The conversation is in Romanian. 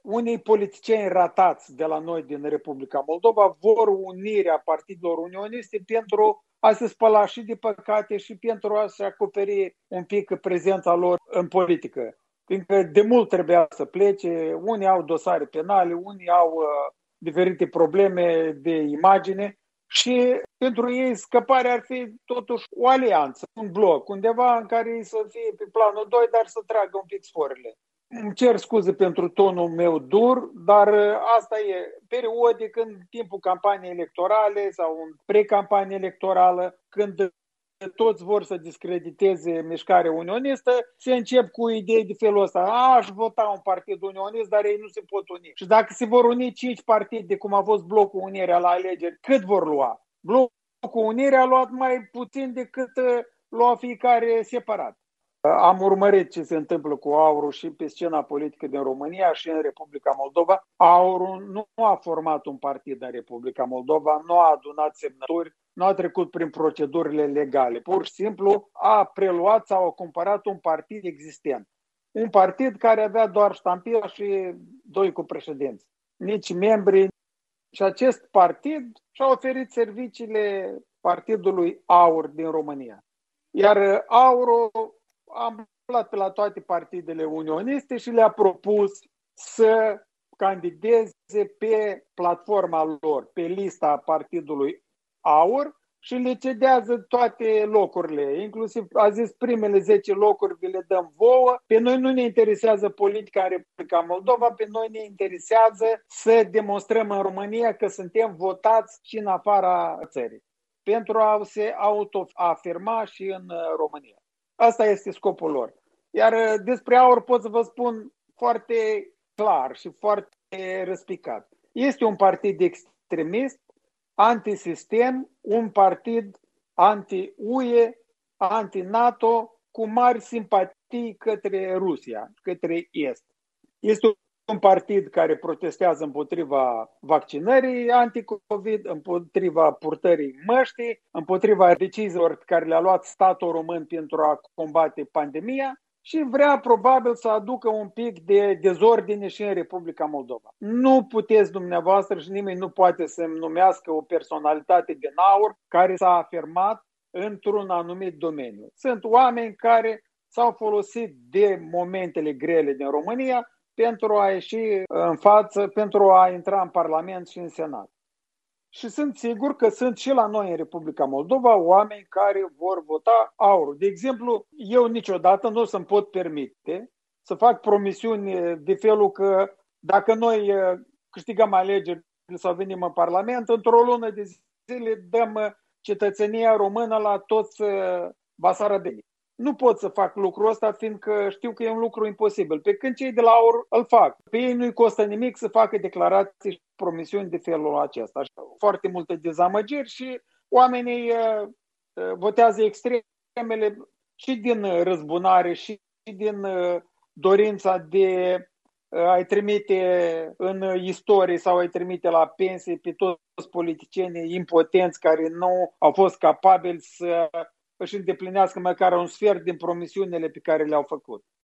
unii politicieni ratați de la noi din Republica Moldova vor unirea partidelor unioniste pentru a se spăla și de păcate și pentru a se acoperi un pic prezența lor în politică. Fiindcă de mult trebuia să plece, unii au dosare penale, unii au diferite probleme de imagine și pentru ei scăparea ar fi totuși o alianță, un bloc, undeva în care ei să fie pe planul 2, dar să tragă un pic sforile. Îmi cer scuze pentru tonul meu dur, dar asta e periodic în timpul campaniei electorale sau în pre-campanie electorală, când toți vor să discrediteze mișcarea unionistă, se încep cu idei de felul ăsta. Aș vota un partid unionist, dar ei nu se pot uni. Și dacă se vor uni 5 partide, cum a fost blocul Unirea la alegeri, cât vor lua? Blocul Unirea a luat mai puțin decât lua fiecare separat. Am urmărit ce se întâmplă cu AUR-ul și pe scena politică din România și în Republica Moldova. AUR-ul nu a format un partid în Republica Moldova, nu a adunat semnături, nu a trecut prin procedurile legale. Pur și simplu a preluat sau a cumpărat un partid existent. Un partid care avea doar ștampila și 2 copreședinți, nici membri. Și acest partid și-a oferit serviciile partidului AUR din România. Iar AUR-ul a aflat pe la toate partidele unioniste și le-a propus să candideze pe platforma lor, pe lista partidului AUR și le cedează toate locurile. Inclusiv a zis primele 10 locuri vi le dăm vouă. Pe noi nu ne interesează politica în Republica Moldova, pe noi ne interesează să demonstrăm în România că suntem votați și în afara țării, pentru a se autoafirma și în România. Asta este scopul lor. Iar despre AUR pot să vă spun foarte clar și foarte răspicat. Este un partid extremist, antisistem, un partid anti-UE, anti-NATO, cu mari simpatii către Rusia, către Est. Este un partid care protestează împotriva vaccinării anti-COVID, împotriva purtării măștii, împotriva deciziilor care le-a luat statul român pentru a combate pandemia și vrea probabil să aducă un pic de dezordine și în Republica Moldova. Nu puteți dumneavoastră și nimeni nu poate să-mi numească o personalitate din AUR care s-a afirmat într-un anumit domeniu. Sunt oameni care s-au folosit de momentele grele din România pentru a ieși în față, pentru a intra în Parlament și în Senat. Și sunt sigur că sunt și la noi în Republica Moldova oameni care vor vota AUR. De exemplu, eu niciodată nu o să-mi pot permite să fac promisiuni de felul că dacă noi câștigăm alegerile sau venim în Parlament, într-o lună de zile dăm cetățenia română la toți basarabenii. Nu pot să fac lucrul ăsta, fiindcă știu că e un lucru imposibil. Pe când cei de la AUR îl fac. Pe ei nu-i costă nimic să facă declarații și promisiuni de felul acesta. Foarte multe dezamăgiri și oamenii votează extremele și din răzbunare și din dorința de a-i trimite în istorie sau a-i trimite la pensie pe toți politicienii impotenți care nu au fost capabili să își îndeplinească măcar un sfert din promisiunile pe care le-au făcut.